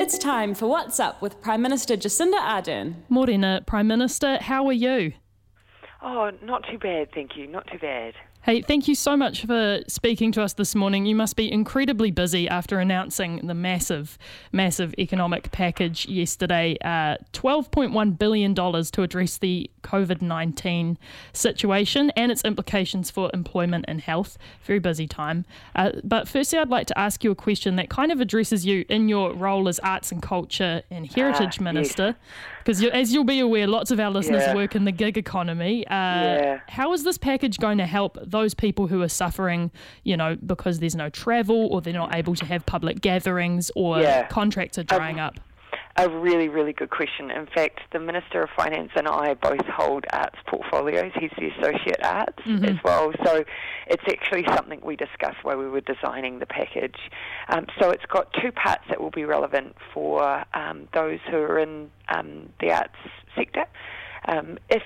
It's time for What's Up with Prime Minister Jacinda Ardern. Morena, Prime Minister, how are you? Oh, not too bad, thank you, not too bad. Hey, thank you so much for speaking to us this morning. You must be incredibly busy after announcing the massive economic package yesterday, $12.1 billion to address the COVID-19 situation and its implications for employment and health. Very busy time. But firstly, I'd like to ask you a question that kind of addresses you in your role as Arts and Culture and Heritage Minister. Yes. Because as you'll be aware, lots of our listeners work in the gig economy. How is this package going to help those people who are suffering, because there's no travel or they're not able to have public gatherings or contracts are drying up? A really, really good question. In fact, the Minister of Finance and I both hold arts portfolios. He's the Associate Arts as well. So it's actually something we discussed while we were designing the package. So it's got two parts that will be relevant for those who are in the arts sector. If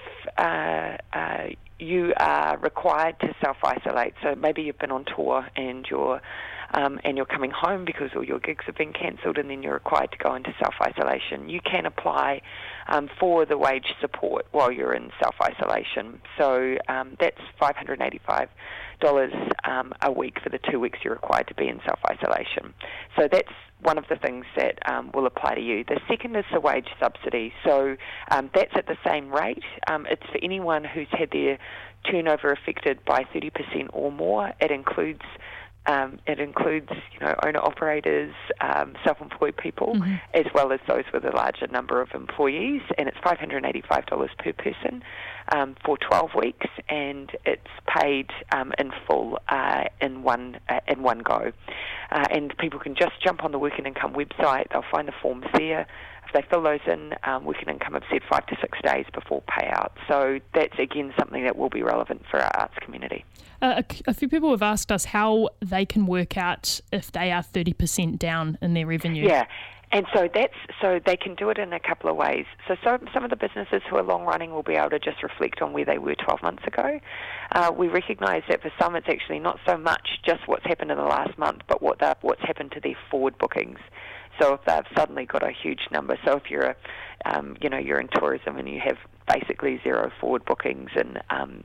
you are required to self-isolate, so maybe you've been on tour and you're coming home because all your gigs have been cancelled and then you're required to go into self-isolation, you can apply for the wage support while you're in self-isolation. So that's $585 a week for the 2 weeks you're required to be in self-isolation. So that's one of the things that will apply to you. The second is the wage subsidy. So that's at the same rate. It's for anyone who's had their turnover affected by 30% or more. It includes owner-operators, self-employed people, as well as those with a larger number of employees, and it's $585 per person for 12 weeks, and it's paid in full in one go. And people can just jump on the Work and Income website. They'll find the forms there. If they fill those in, Work and Income have said 5 to 6 days before payout. So that's, again, something that will be relevant for our arts community. A few people have asked us how they can work out if they are 30% down in their revenue. Yeah. And so they can do it in a couple of ways. So some of the businesses who are long running will be able to just reflect on where they were 12 months ago. We recognise that for some it's actually not so much just what's happened in the last month, but what's happened to their forward bookings. So if they've suddenly got a huge number, so if you're you're in tourism and you have basically zero forward bookings and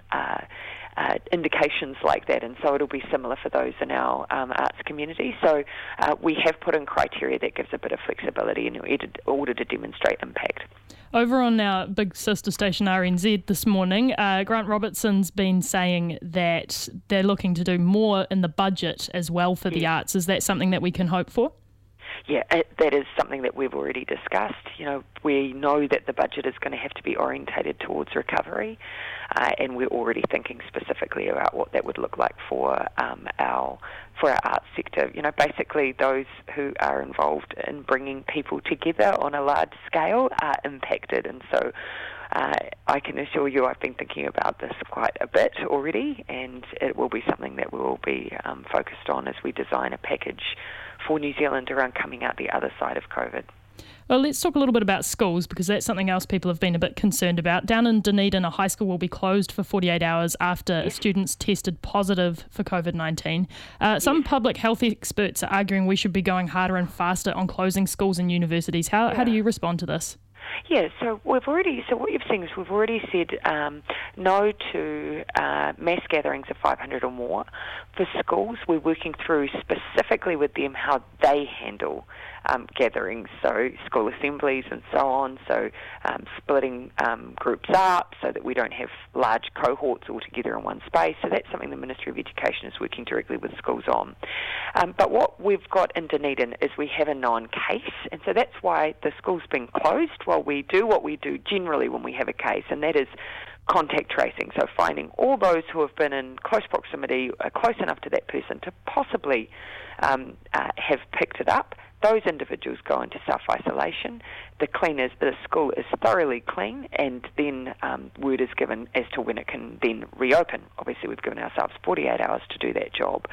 indications like that, and so it'll be similar for those in our arts community. So we have put in criteria that gives a bit of flexibility in order to demonstrate impact. Over on our big sister station RNZ this morning, Grant Robertson's been saying that they're looking to do more in the budget as well for the arts. Is that something that we can hope for? Yeah, that is something that we've already discussed. We know that the budget is going to have to be orientated towards recovery, and we're already thinking specifically about what that would look like for our arts sector. Basically those who are involved in bringing people together on a large scale are impacted, and so I can assure you I've been thinking about this quite a bit already, and it will be something that we will be focused on as we design a package for New Zealand around coming out the other side of COVID. Well, let's talk a little bit about schools, because that's something else people have been a bit concerned about. Down in Dunedin, a high school will be closed for 48 hours after students tested positive for COVID-19. Some public health experts are arguing we should be going harder and faster on closing schools and universities. How do you respond to this? Yeah, so what you've seen is we've already said no to mass gatherings of 500 or more. For schools, we're working through specifically with them how they handle gatherings, so school assemblies and so on, so splitting groups up so that we don't have large cohorts all together in one space. So that's something the Ministry of Education is working directly with schools on. But what we've got in Dunedin is we have a known case, and so that's why the school's been closed while we do what we do generally when we have a case, and that is contact tracing, so finding all those who have been in close proximity, close enough to that person to possibly have picked it up. Those individuals go into self-isolation. The school is thoroughly clean, and then word is given as to when it can then reopen. Obviously, we've given ourselves 48 hours to do that job.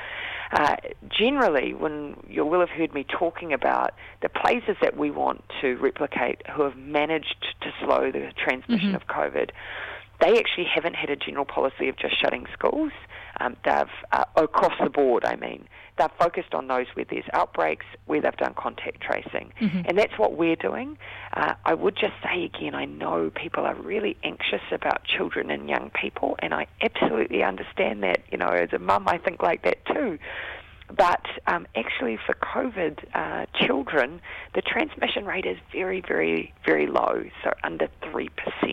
Generally, when you will have heard me talking about the places that we want to replicate who have managed to slow the transmission of COVID, they actually haven't had a general policy of just shutting schools. They've, across the board, they've focused on those where there's outbreaks, where they've done contact tracing. And that's what we're doing. I would just say again, I know people are really anxious about children and young people, and I absolutely understand that. As a mum, I think like that too. But actually for COVID children, the transmission rate is very, very, very low, so under 3%.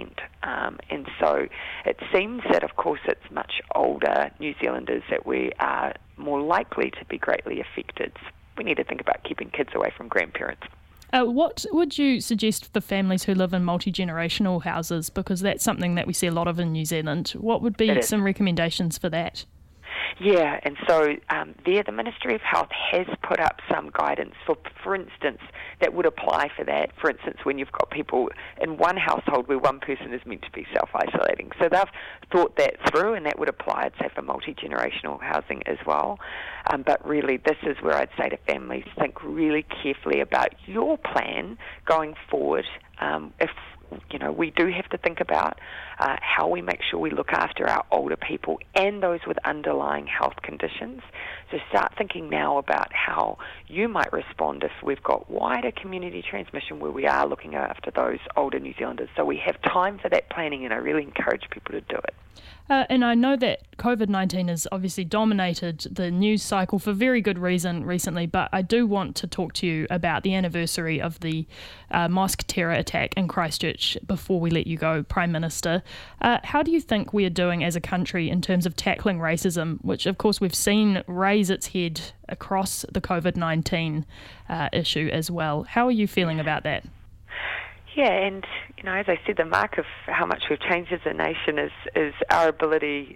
And so it seems that, of course, it's much older New Zealanders that we are more likely to be greatly affected. We need to think about keeping kids away from grandparents. What would you suggest for families who live in multi-generational houses? Because that's something that we see a lot of in New Zealand. What would be some recommendations for that? Yeah, and so the Ministry of Health has put up some guidance for instance, that would apply for that. For instance, when you've got people in one household where one person is meant to be self-isolating. So they've thought that through, and that would apply, I'd say, for multi-generational housing as well. But really, this is where I'd say to families, think really carefully about your plan going forward. If we do have to think about how we make sure we look after our older people and those with underlying health conditions. So start thinking now about how you might respond if we've got wider community transmission where we are looking after those older New Zealanders. So we have time for that planning, and I really encourage people to do it. And I know that COVID-19 has obviously dominated the news cycle for very good reason recently, but I do want to talk to you about the anniversary of the mosque terror attack in Christchurch before we let you go, Prime Minister. How do you think we are doing as a country in terms of tackling racism, which of course we've seen raise its head across the COVID-19 issue as well? How are you feeling about that? Yeah, and as I said, the mark of how much we've changed as a nation is our ability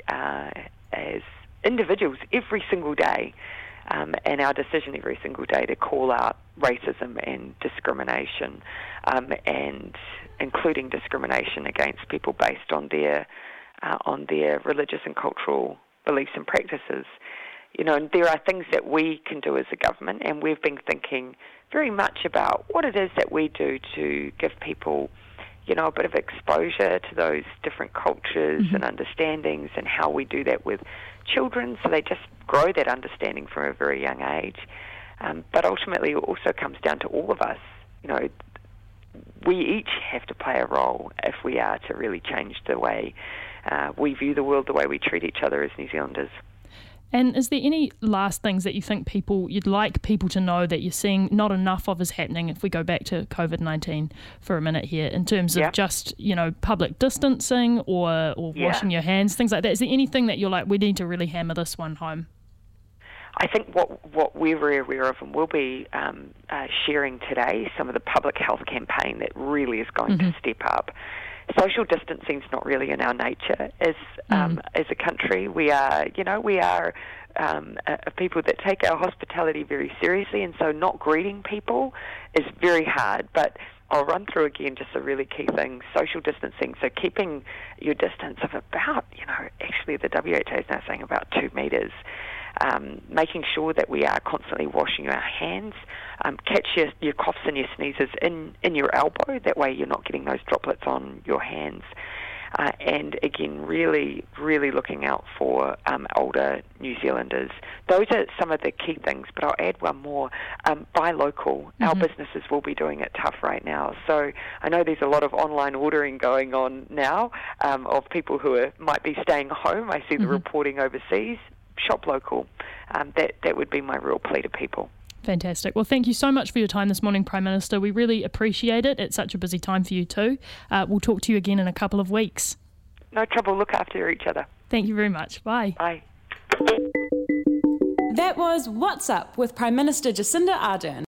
as individuals every single day, and our decision every single day to call out racism and discrimination, and including discrimination against people based on their religious and cultural beliefs and practices. And there are things that we can do as a government, and we've been thinking very much about what it is that we do to give people, a bit of exposure to those different cultures and understandings, and how we do that with children so they just grow that understanding from a very young age. But ultimately it also comes down to all of us. We each have to play a role if we are to really change the way we view the world, the way we treat each other as New Zealanders. And is there any last things that you think you'd like people to know that you're seeing not enough of is happening, if we go back to COVID-19 for a minute here, in terms of just, public distancing or washing your hands, things like that? Is there anything that you're like, we need to really hammer this one home? I think what we're very aware of, and we'll be sharing today, some of the public health campaign that really is going to step up. Social distancing is not really in our nature as a country. We are people that take our hospitality very seriously, and so not greeting people is very hard. But I'll run through again just a really key thing: social distancing. So keeping your distance of about, actually the WHO is now saying about 2 meters. Making sure that we are constantly washing our hands. Catch your coughs and your sneezes in your elbow. That way you're not getting those droplets on your hands. And again, really, really looking out for older New Zealanders. Those are some of the key things, but I'll add one more. Buy local. Our businesses will be doing it tough right now. So I know there's a lot of online ordering going on now of people who might be staying home. I see the reporting overseas. Shop local. That would be my real plea to people. Fantastic. Well, thank you so much for your time this morning, Prime Minister. We really appreciate it. It's such a busy time for you too. We'll talk to you again in a couple of weeks. No trouble. Look after each other. Thank you very much. Bye. Bye. That was What's Up with Prime Minister Jacinda Ardern.